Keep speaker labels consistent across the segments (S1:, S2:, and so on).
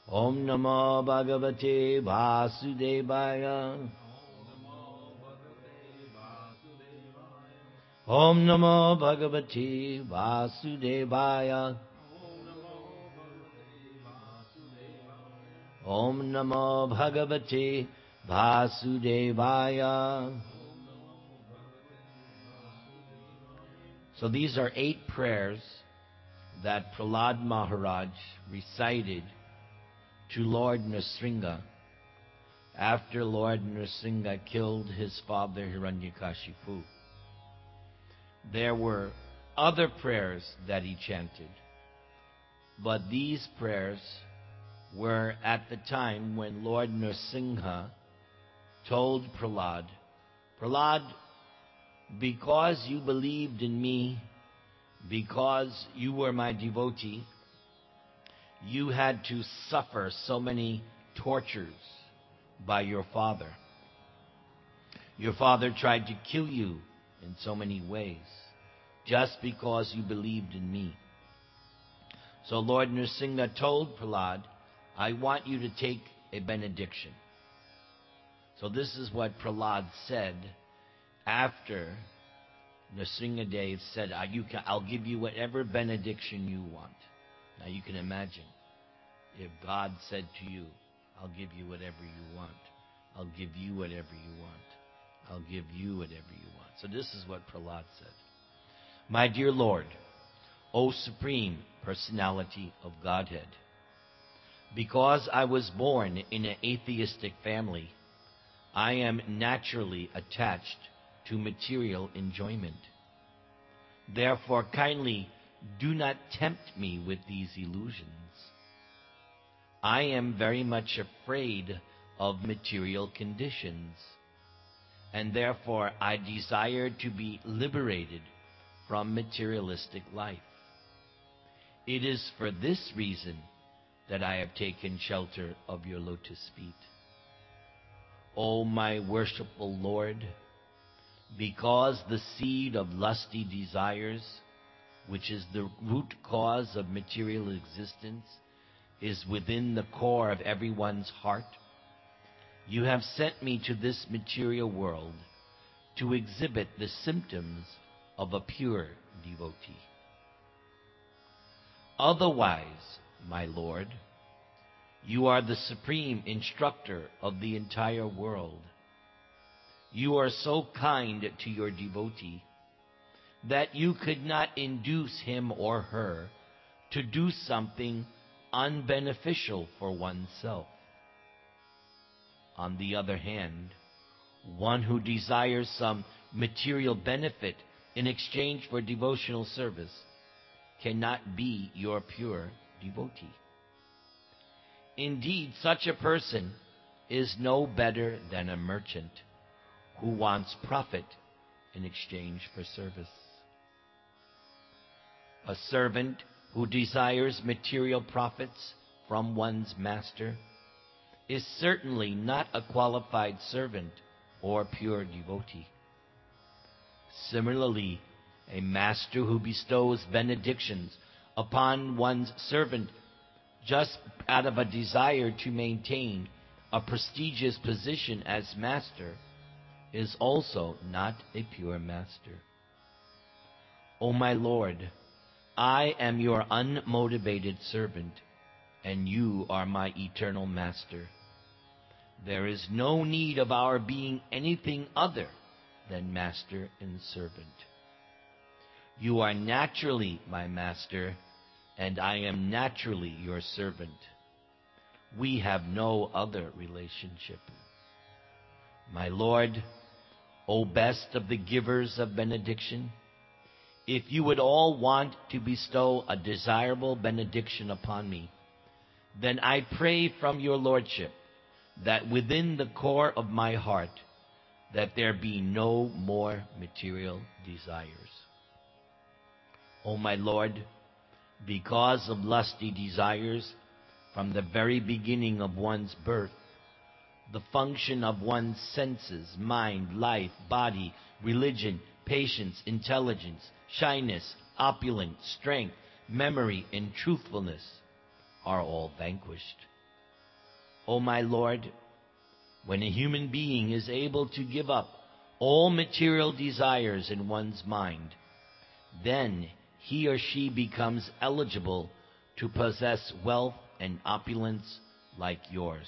S1: Om Namo Bhagavate Vasudevaya. Om Namo Bhagavate Vasudevaya. Om Namo Bhagavate Vasudevaya. So these are 8 prayers that Prahlad Maharaj recited to Lord Nrsimha after Lord Nrsimha killed his father Hiranyakashipu. There were other prayers that he chanted, but these prayers were at the time when Lord Nrsimha told Prahlad, Prahlad, because you believed in me, because you were my devotee, you had to suffer so many tortures by your father. Your father tried to kill you in so many ways, just because you believed in me. So Lord Nrsimha told Prahlad, I want you to take a benediction. So this is what Prahlad said after Nrsimhadev said, I'll give you whatever benediction you want. Now you can imagine if God said to you, I'll give you whatever you want. I'll give you whatever you want. I'll give you whatever you want. So this is what Prahlad said. My dear Lord, O Supreme Personality of Godhead, because I was born in an atheistic family, I am naturally attached to material enjoyment. Therefore, kindly do not tempt me with these illusions. I am very much afraid of material conditions, and therefore I desire to be liberated from materialistic life. It is for this reason that I have taken shelter of your lotus feet. O my worshipful Lord, because the seed of lusty desires, which is the root cause of material existence, is within the core of everyone's heart, you have sent me to this material world to exhibit the symptoms of a pure devotee. Otherwise, my Lord, you are the supreme instructor of the entire world. You are so kind to your devotee that you could not induce him or her to do something unbeneficial for oneself. On the other hand, one who desires some material benefit in exchange for devotional service cannot be your pure devotee. Indeed, such a person is no better than a merchant who wants profit in exchange for service. A servant who desires material profits from one's master is certainly not a qualified servant or pure devotee. Similarly, a master who bestows benedictions upon one's servant just out of a desire to maintain a prestigious position as master is also not a pure master. O my Lord, I am your unmotivated servant, and you are my eternal master. There is no need of our being anything other than master and servant. You are naturally my master, and I am naturally your servant. We have no other relationship. My Lord, O best of the givers of benediction, if you would all want to bestow a desirable benediction upon me, then I pray from your Lordship that within the core of my heart that there be no more material desires. O my Lord, because of lusty desires, from the very beginning of one's birth, the function of one's senses, mind, life, body, religion, patience, intelligence, shyness, opulence, strength, memory, and truthfulness are all vanquished. O my Lord, when a human being is able to give up all material desires in one's mind, then he or she becomes eligible to possess wealth and opulence like yours.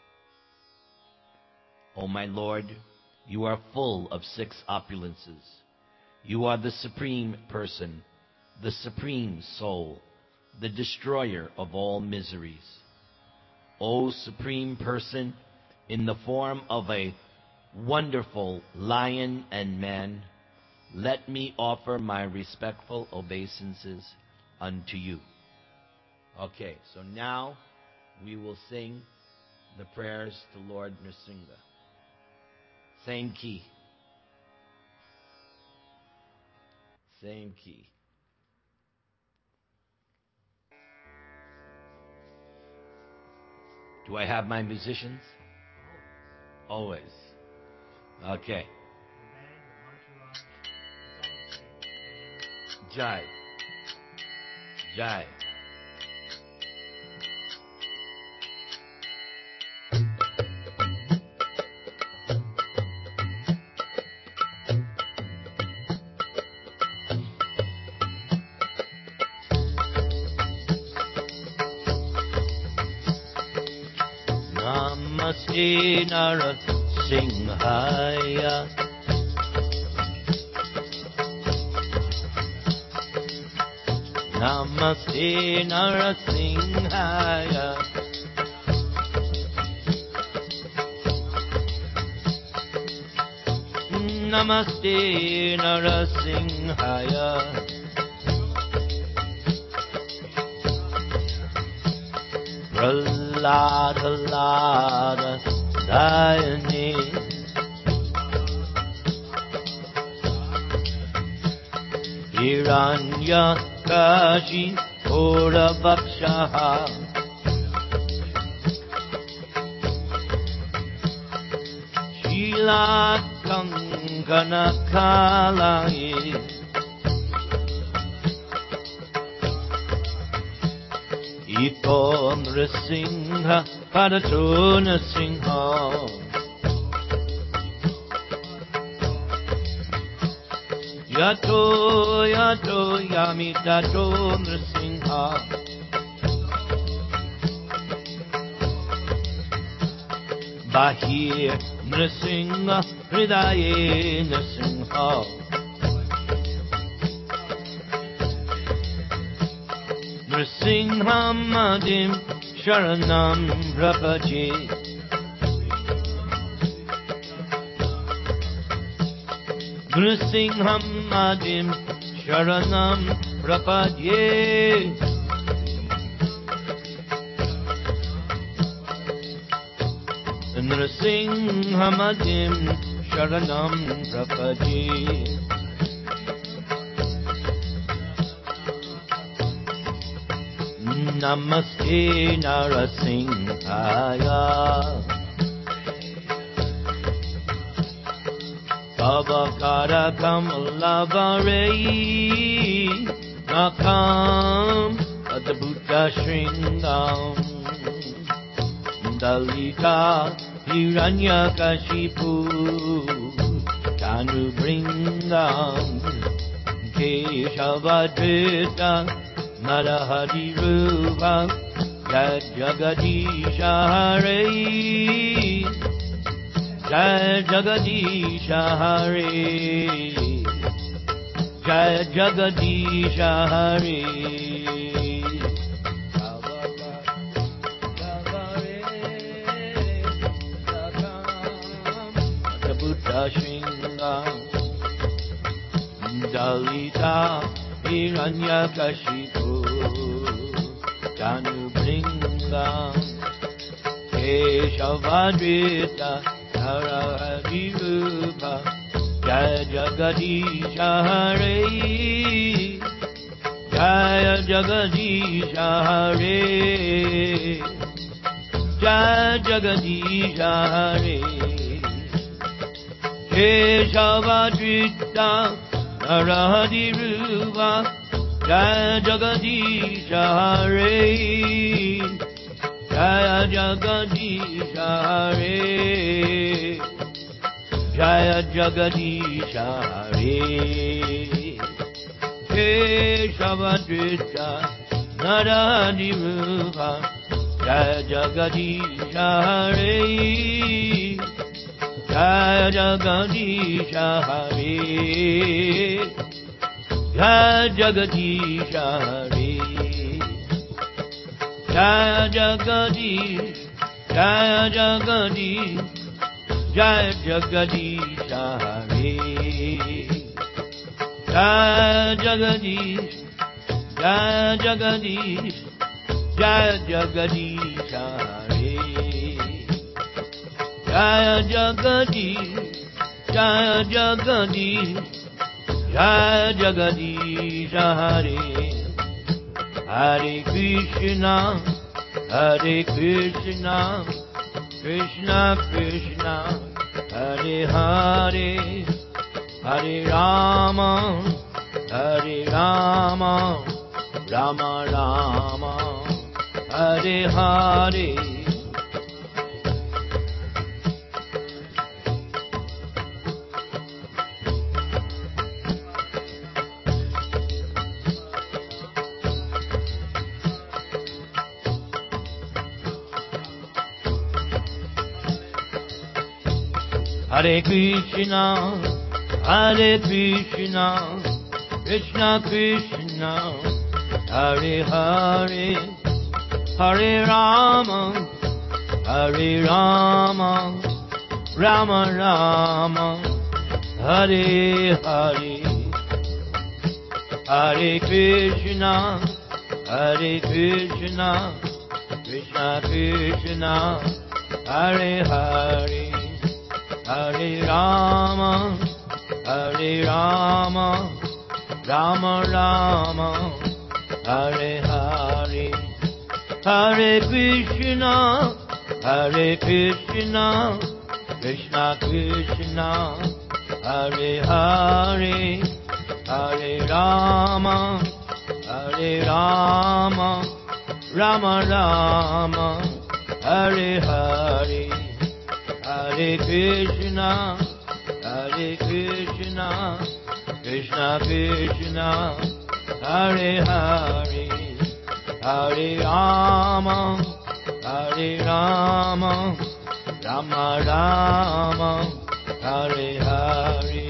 S1: O my Lord, you are full of 6 opulences. You are the Supreme Person, the Supreme Soul, the destroyer of all miseries. O Supreme Person, in the form of a wonderful lion and man, let me offer my respectful obeisances unto you. Okay, so now we will sing the prayers to Lord Nrsinga. Same key. Same key. Do I have my musicians? Always. Okay. Jai. Jai. Namaste Narasimhaya. Namaste Narasimhaya. Namaste Narasimhaya. Prahlada Dayane. Hiranya Kashi Puravakshaha. Shila Kankana Kalaye. Ito Nrsimha Padato Nrsimha. Yato Yato Yamitato Nrsimha. Bahir Nrsimha Hridaye Nrsimha. Nrsimham Madim Sharanam Prapaje. Nrsimham Madim Sharanam Prapaje. Nrsimham Madim Sharanam Prapaje. Namaste Narasimhaya. Avakara Kamalavare Nakam Adabhuta Shringam Dalita Hiranyakashipu Tanu Bringam Keshavadrita Narahari Rupa Jai Jagadisha Hare. Jai Jagadisha Hare. Jai Jagadisha Hare. Buddha Shringam Dalita Hiranyakashipu Tanu Bringam Keshavadrita Narahari Rupa Jai Jagadisha Hare. Jai Jagadisha Hare. Jai Jagadisha Hare. Keshavadrita Narahari Rupa Jai Jagadisha Hare. Jai Jagadisha Hare, Jaya Jagadisha Hare, Keshavadrita Naradiruha, Jaya Jagadisha Hare, Jaya Jagadisha Hare, Jaya Jagadisha Hare, Jaya Jagadish, Jaya Jagadish, Jaya Jagadisha Hare, Jaya Jagadish, Jaya Jagadish, Jaya Jagadisha Hare, Jaya Jagadish, Jaya Jagadish, Jaya Jagadisha Hare. Hare Krishna, Hare Krishna, Krishna Krishna, Hare Hare, Hare Rama, Hare Rama, Rama Rama, Hare Hare. Hare Krishna, Hare Krishna, Krishna Krishna, Hare Hare, Hare Rama, Hare Rama, Rama Rama, Hare Hare. Hare Krishna, Hare Krishna, Krishna Krishna, Hare Hare, Hare Rama, Hare Rama, Rama Rama, Hare Hare. Hare Krishna, Hare Krishna, Krishna Krishna, Hare Hare, Hare Rama, Hare Rama, Rama Rama, Hare Hare. Hare Krishna, Hare Krishna, Krishna Krishna, Hare Hare, Hare Rama, Hare Rama, Rama Rama, Hare Hare.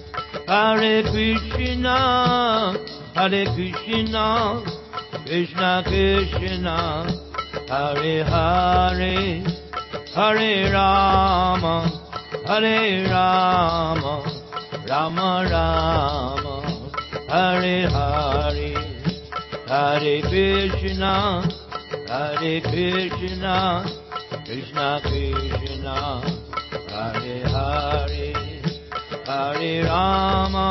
S1: Hare Krishna, Hare Krishna, Krishna Krishna, Hare Hare, Hare Rama, Hare Rama, Rama Rama, Hare Hare. Hare Krishna, Hare Krishna, Krishna Krishna, Hare Hare, Hare Rama,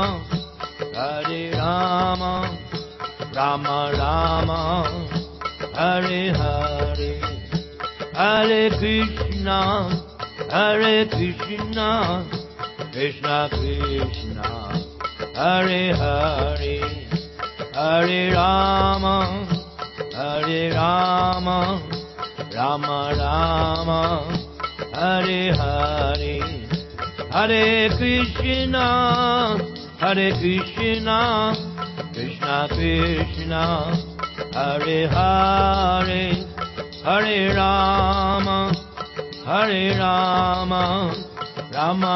S1: Hare Rama, Rama Rama, Hare Hare. Hare Krishna, Hare Krishna, Krishna Krishna, Hare Hare, Hare Rama, Hare Rama, Rama Rama, Hare Hare. Hare Krishna, Hare Krishna, Krishna Krishna, Hare Hare, Hare Rama, Hare Rama, Rama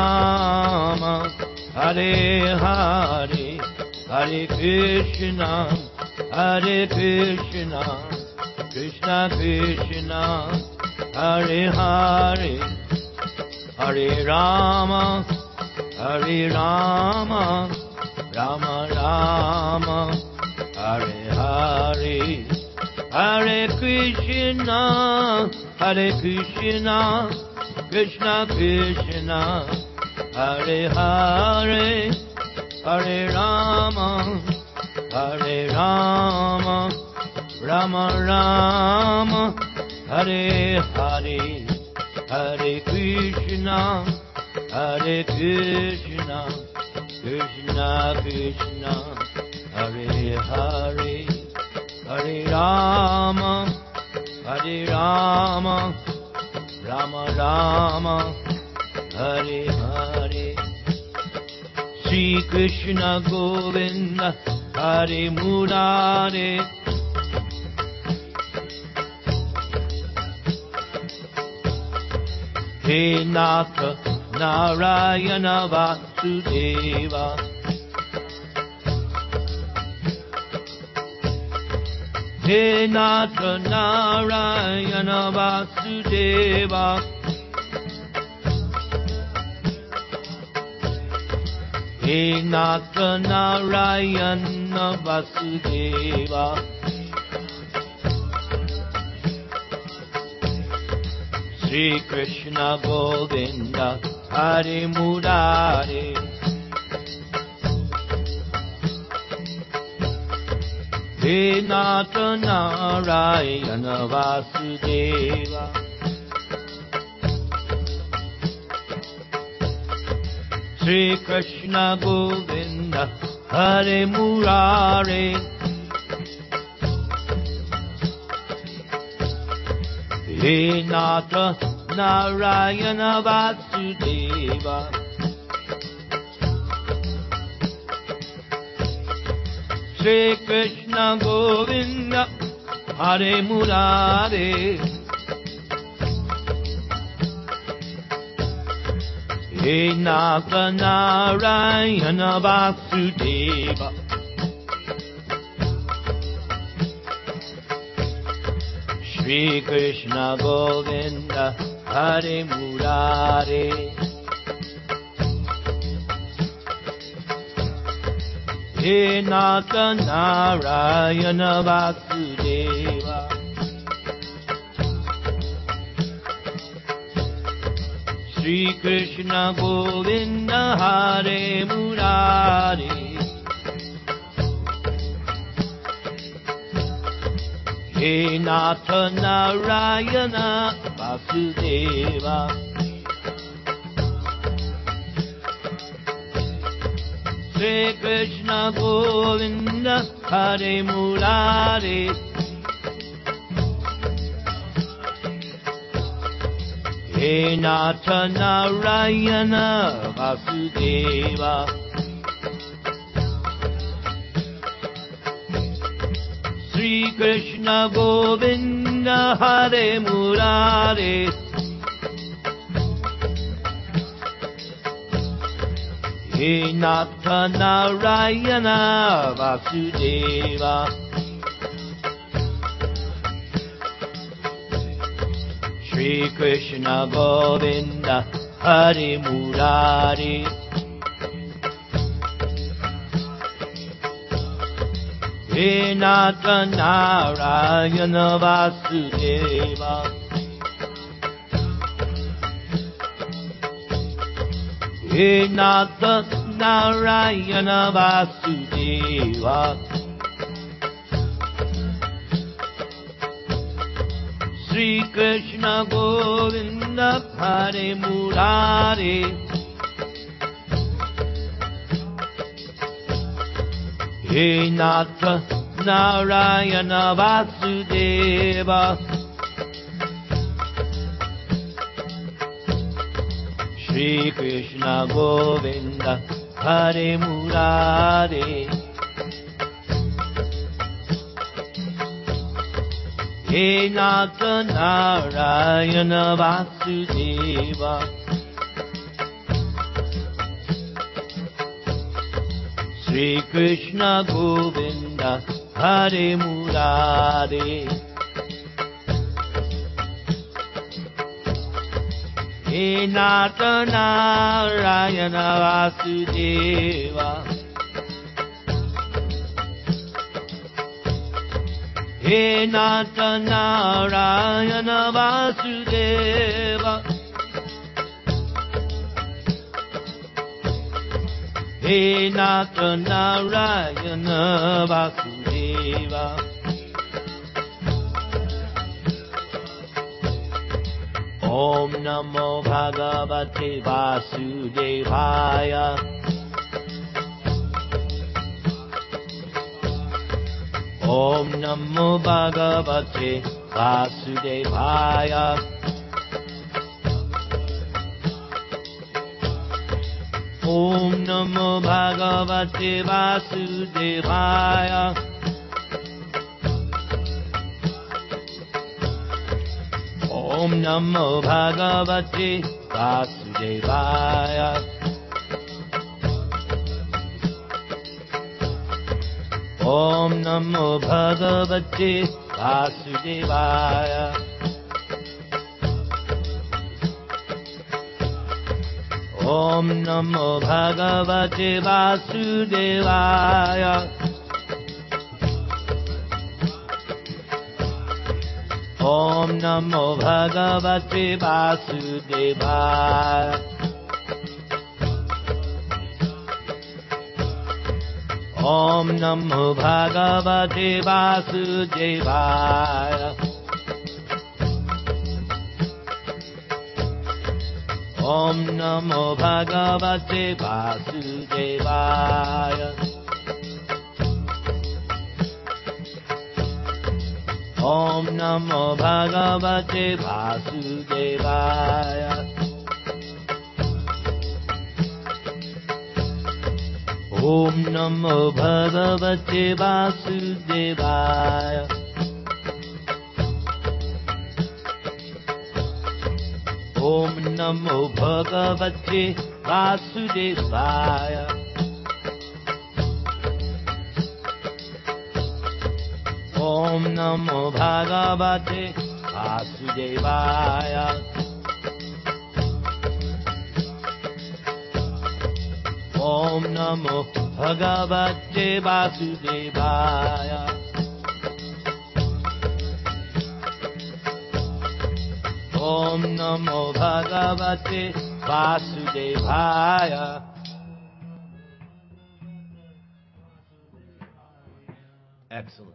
S1: Rama, Hare Hare. Hare Krishna, Hare Krishna, Krishna Krishna, Hare Hare, Hare Rama, Hare Rama, Rama Rama, Hare Hare. Hare Krishna, Hare Krishna, Krishna Krishna, Hare Hare, Hare Rama, Hare Rama, Rama Rama, Hare Hare. Hare Krishna, Hare Krishna, Krishna Krishna, Hare Hare, Hare Rama, Hare Rama, Rama Rama, Hare Hare. Shri Krishna Govinda, Hare Murare. He Nata Narayana Vasudeva. He Nata Narayana Vasudeva. He Nata Narayana Vasudeva. Shri Krishna Govinda, Hare Murare. He Nata Narayana Vasudeva. Shri Krishna Govinda, Hare Murare. He Nata Narayana Vasudeva. Shri Krishna Govinda, Hare Murare. He Nata Narayana Vasudeva. Shri Krishna Govinda, Hare Murare. He Nata Narayana Vasudeva. Shri Krishna Govinda, Hare Murare. He Nata Narayana Vasudeva. Shri Krishna Govinda, Hare Murare. He Nata Narayana Vasudeva. Shri Krishna Govinda, Hare Murare. He Nata Narayana Vasudeva. Shri Krishna Govinda, Hare Murare. He Nata Narayana Vasudeva. He Nata Narayana Vasudeva. Shri Krishna Govinda, Hare Murare. He Nata Narayana Vasudeva. Shri Krishna Govinda, Hare Murare. He Nata Narayana Vasudeva. Shri Krishna Govinda, Hare Murare. He Nata Narayana Vasudeva. He Nata Narayana Vasudeva. He Nata Narayana Vasudeva. Om Namo Bhagavate Vasudevaya. Om Namo Bhagavate Vasudevaya. Om Namo Bhagavate Vasudevaya. Om Namo Bhagavate Vasudevaya. Om Namo Bhagavate Vasudevaya. Om Namo Bhagavate Vasudevaya. Om Namo Bhagavate Vasudevaya. Om Namo Bhagavate Vasudevaya. Om Namo Bhagavate Vasudevaya. Om Namo Bhagavate Vasudevaya. Om Namo Bhagavate Vasudevaya. Om Namo Bhagavate Vasudevaya. Om Namo Bhagavate Vasudevaya. Om Namo Bhagavate Vasudevaya. Om Namo Bhagavate Vasudevaya. Excellent.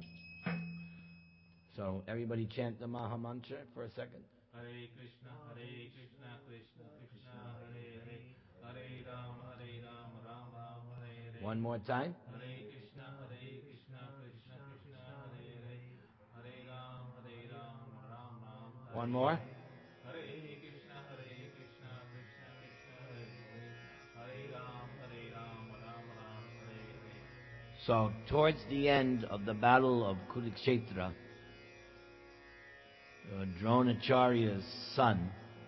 S1: So everybody chant the Maha Mantra for a second.
S2: Hare Krishna, Krishna Krishna, Hare Hare, Hare Ram, Ram Ram, Hare Hare.
S1: One more time.
S2: Hare Krishna, Krishna Krishna, Hare Hare, Hare Ram, Ram Ram, Hare.
S1: One more.
S2: Hare Krishna, Krishna Krishna, Hare Hare, Hare Ram, Ram Ram, Hare Hare.
S1: So towards the end of the battle of Kurukshetra, Dronacharya's son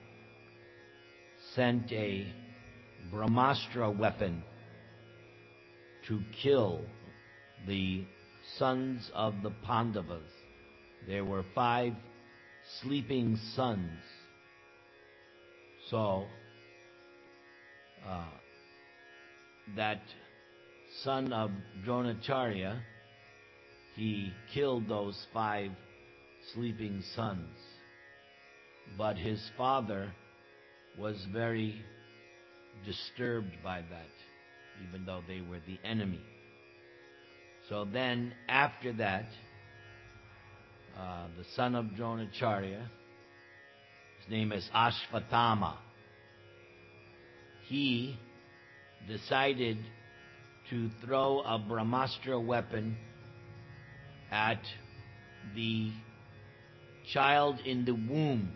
S1: sent a Brahmastra weapon to kill the sons of the Pandavas. There were 5 sleeping sons. So that son of Dronacharya, he killed those 5 sleeping sons. But his father was very disturbed by that, even though they were the enemy. So then, after that, the son of Dronacharya, his name is Ashvatthama, he decided to throw a Brahmastra weapon at the child in the womb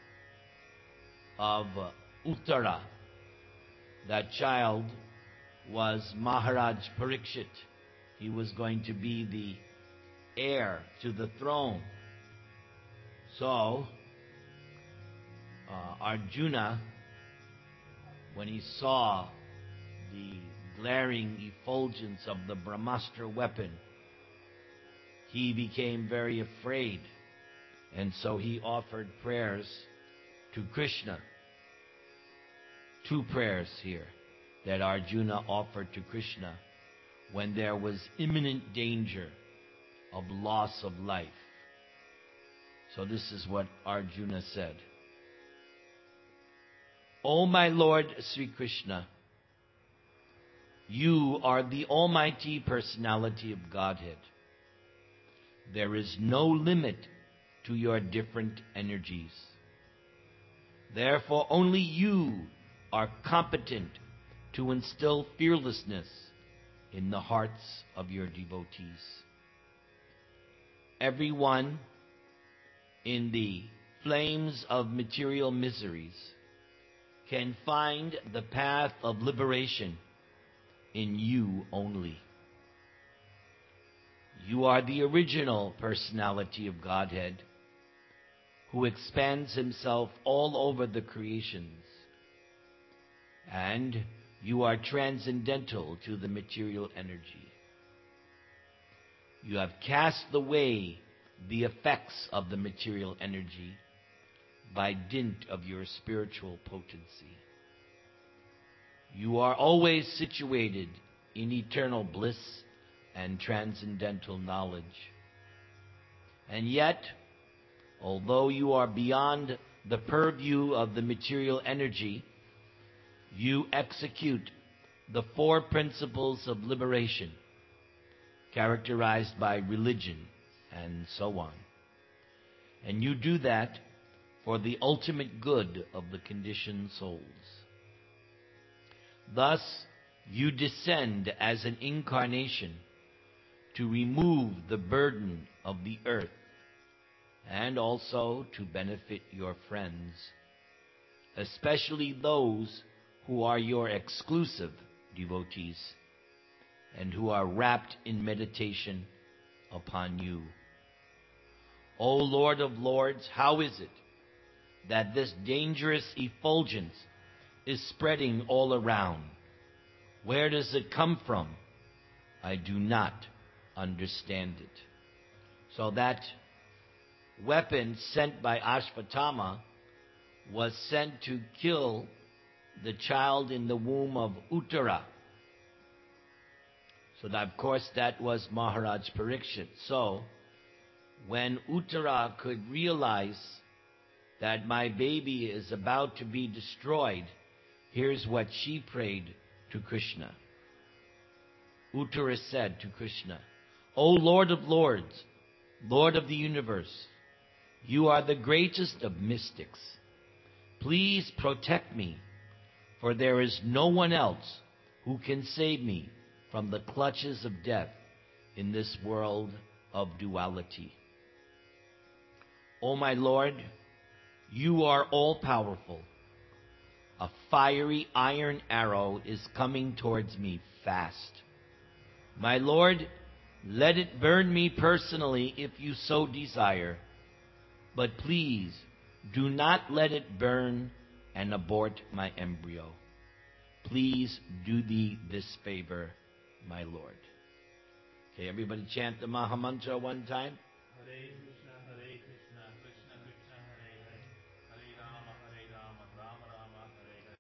S1: of Uttara. That child was Maharaj Parikshit. He was going to be the heir to the throne. So, Arjuna, when he saw the glaring effulgence of the Brahmastra weapon, he became very afraid. And so he offered prayers to Krishna. 2 prayers here that Arjuna offered to Krishna when there was imminent danger of loss of life. So this is what Arjuna said. O my Lord Sri Krishna, you are the Almighty Personality of Godhead. There is no limit to your different energies. Therefore, only you are competent to instill fearlessness in the hearts of your devotees. Everyone in the flames of material miseries can find the path of liberation in you only. You are the original personality of Godhead, who expands himself all over the creations. And you are transcendental to the material energy. You have cast away the effects of the material energy by dint of your spiritual potency. You are always situated in eternal bliss and transcendental knowledge. And yet, although you are beyond the purview of the material energy, you execute the four principles of liberation, characterized by religion and so on. And you do that for the ultimate good of the conditioned souls. Thus, you descend as an incarnation to remove the burden of the earth and also to benefit your friends, especially those who are your exclusive devotees and who are wrapped in meditation upon you. O Lord of Lords, how is it that this dangerous effulgence is spreading all around? Where does it come from? I do not understand it. So that weapon sent by Ashvatthama was sent to kill the child in the womb of Uttara. So that, of course, that was Maharaj Parikshit. So when Uttara could realize that my baby is about to be destroyed, here's what she prayed to Krishna. Uttara said to Krishna, O Lord of Lords, Lord of the universe, you are the greatest of mystics. Please protect me, for there is no one else who can save me from the clutches of death in this world of duality. O my Lord, you are all-powerful. A fiery iron arrow is coming towards me fast. My Lord, let it burn me personally if you so desire, but please do not let it burn and abort my embryo. Please do thee this favor, my Lord. Okay, everybody chant the Maha Mantra one time.
S2: Hare Krishna, Hare Krishna.